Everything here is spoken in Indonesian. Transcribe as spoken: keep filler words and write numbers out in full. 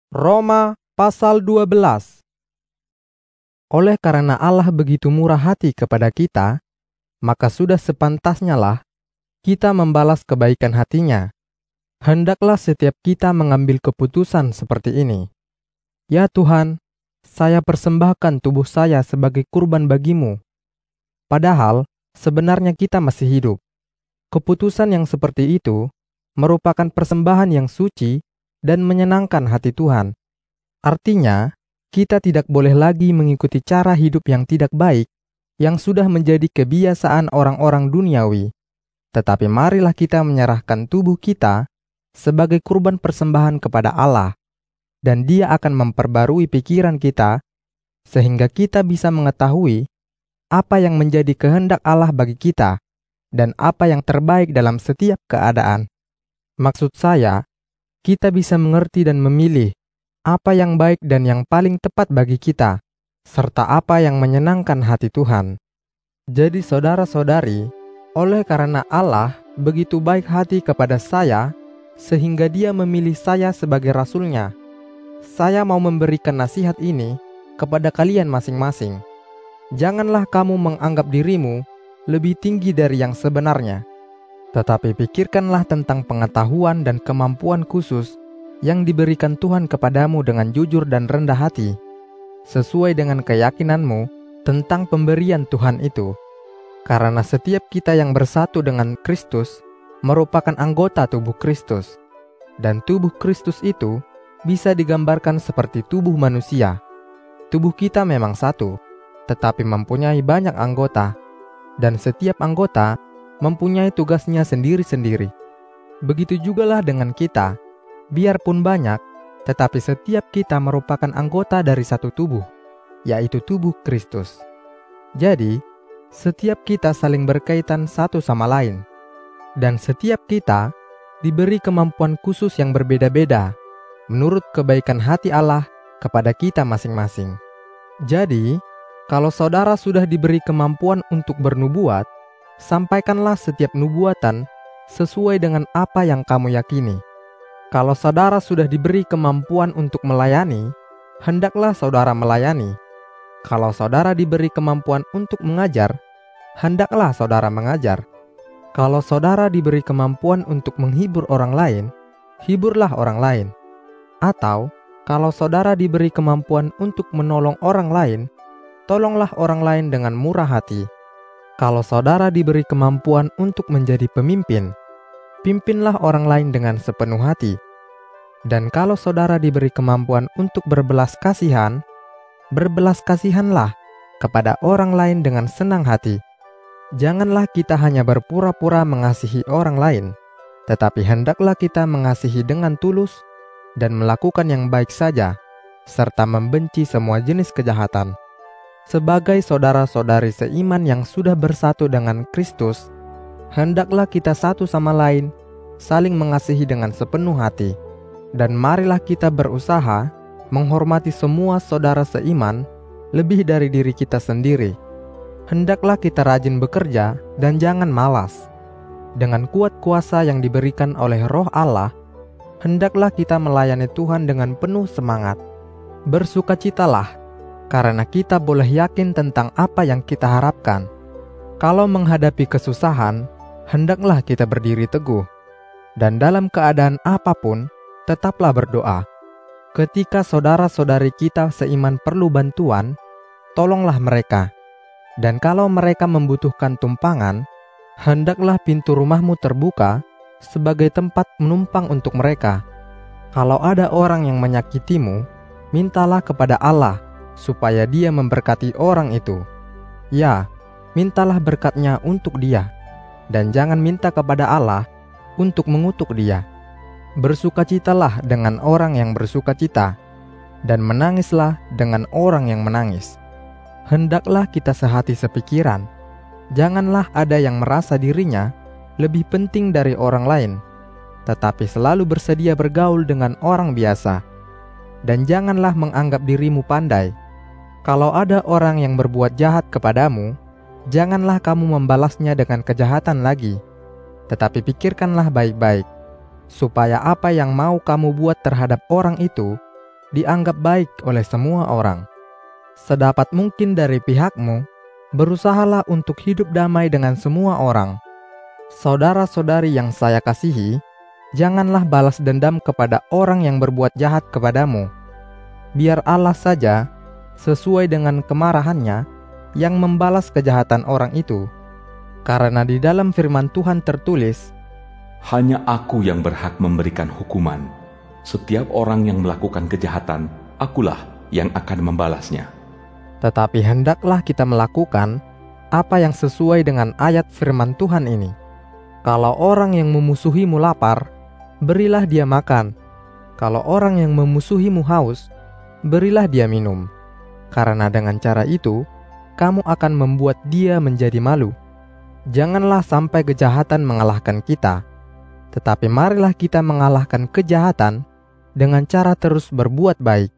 Roma pasal dua belas. Oleh karena Allah begitu murah hati kepada kita, maka sudah sepantasnya lah kita membalas kebaikan hatinya. Hendaklah setiap kita mengambil keputusan seperti ini. Ya Tuhan, saya persembahkan tubuh saya sebagai kurban bagimu. Padahal sebenarnya kita masih hidup. Keputusan yang seperti itu merupakan persembahan yang suci dan menyenangkan hati Tuhan. Artinya, kita tidak boleh lagi mengikuti cara hidup yang tidak baik yang sudah menjadi kebiasaan orang-orang duniawi. Tetapi marilah kita menyerahkan tubuh kita sebagai kurban persembahan kepada Allah, dan Dia akan memperbarui pikiran kita sehingga kita bisa mengetahui apa yang menjadi kehendak Allah bagi kita dan apa yang terbaik dalam setiap keadaan. Maksud saya, kita bisa mengerti dan memilih apa yang baik dan yang paling tepat bagi kita, serta apa yang menyenangkan hati Tuhan. Jadi saudara-saudari, oleh karena Allah begitu baik hati kepada saya, sehingga Dia memilih saya sebagai rasulnya, saya mau memberikan nasihat ini kepada kalian masing-masing. Janganlah kamu menganggap dirimu lebih tinggi dari yang sebenarnya, tetapi pikirkanlah tentang pengetahuan dan kemampuan khusus yang diberikan Tuhan kepadamu dengan jujur dan rendah hati, sesuai dengan keyakinanmu tentang pemberian Tuhan itu. Karena setiap kita yang bersatu dengan Kristus merupakan anggota tubuh Kristus, dan tubuh Kristus itu bisa digambarkan seperti tubuh manusia. Tubuh kita memang satu, tetapi mempunyai banyak anggota, dan setiap anggota mempunyai tugasnya sendiri-sendiri. Begitu jugalah dengan kita. Biarpun banyak, tetapi setiap kita merupakan anggota dari satu tubuh, yaitu tubuh Kristus. Jadi, setiap kita saling berkaitan satu sama lain, dan setiap kita diberi kemampuan khusus yang berbeda-beda menurut kebaikan hati Allah kepada kita masing-masing. Jadi, kalau saudara sudah diberi kemampuan untuk bernubuat, sampaikanlah setiap nubuatan sesuai dengan apa yang kamu yakini. Kalau saudara sudah diberi kemampuan untuk melayani, hendaklah saudara melayani. Kalau saudara diberi kemampuan untuk mengajar, hendaklah saudara mengajar. Kalau saudara diberi kemampuan untuk menghibur orang lain, hiburlah orang lain. Atau, kalau saudara diberi kemampuan untuk menolong orang lain, tolonglah orang lain dengan murah hati. Kalau saudara diberi kemampuan untuk menjadi pemimpin, pimpinlah orang lain dengan sepenuh hati. Dan kalau saudara diberi kemampuan untuk berbelas kasihan, berbelas kasihanlah kepada orang lain dengan senang hati. Janganlah kita hanya berpura-pura mengasihi orang lain, tetapi hendaklah kita mengasihi dengan tulus dan melakukan yang baik saja, serta membenci semua jenis kejahatan. Sebagai saudara-saudari seiman yang sudah bersatu dengan Kristus, hendaklah kita satu sama lain saling mengasihi dengan sepenuh hati. Dan marilah kita berusaha menghormati semua saudara seiman lebih dari diri kita sendiri. Hendaklah kita rajin bekerja dan jangan malas. Dengan kuat kuasa yang diberikan oleh Roh Allah, hendaklah kita melayani Tuhan dengan penuh semangat. Bersukacitalah, karena kita boleh yakin tentang apa yang kita harapkan. Kalau menghadapi kesusahan, hendaklah kita berdiri teguh. Dan dalam keadaan apapun, tetaplah berdoa. Ketika saudara-saudari kita seiman perlu bantuan, tolonglah mereka. Dan kalau mereka membutuhkan tumpangan, hendaklah pintu rumahmu terbuka sebagai tempat menumpang untuk mereka. Kalau ada orang yang menyakitimu, mintalah kepada Allah supaya Dia memberkati orang itu. Ya, mintalah berkat-Nya untuk dia, dan jangan minta kepada Allah untuk mengutuk dia. Bersukacitalah dengan orang yang bersukacita, dan menangislah dengan orang yang menangis. Hendaklah kita sehati sepikiran. Janganlah ada yang merasa dirinya lebih penting dari orang lain, tetapi selalu bersedia bergaul dengan orang biasa. Dan janganlah menganggap dirimu pandai. Kalau ada orang yang berbuat jahat kepadamu, janganlah kamu membalasnya dengan kejahatan lagi, tetapi pikirkanlah baik-baik, supaya apa yang mau kamu buat terhadap orang itu dianggap baik oleh semua orang. Sedapat mungkin dari pihakmu, berusahalah untuk hidup damai dengan semua orang. Saudara-saudari yang saya kasihi, janganlah balas dendam kepada orang yang berbuat jahat kepadamu. Biar Allah saja, sesuai dengan kemarahannya, yang membalas kejahatan orang itu. Karena di dalam firman Tuhan tertulis, hanya Aku yang berhak memberikan hukuman. Setiap orang yang melakukan kejahatan, Akulah yang akan membalasnya. Tetapi hendaklah kita melakukan apa yang sesuai dengan ayat firman Tuhan ini. Kalau orang yang memusuhimu lapar, berilah dia makan. Kalau orang yang memusuhimu haus, berilah dia minum. Karena dengan cara itu, kamu akan membuat dia menjadi malu. Janganlah sampai kejahatan mengalahkan kita, tetapi marilah kita mengalahkan kejahatan dengan cara terus berbuat baik.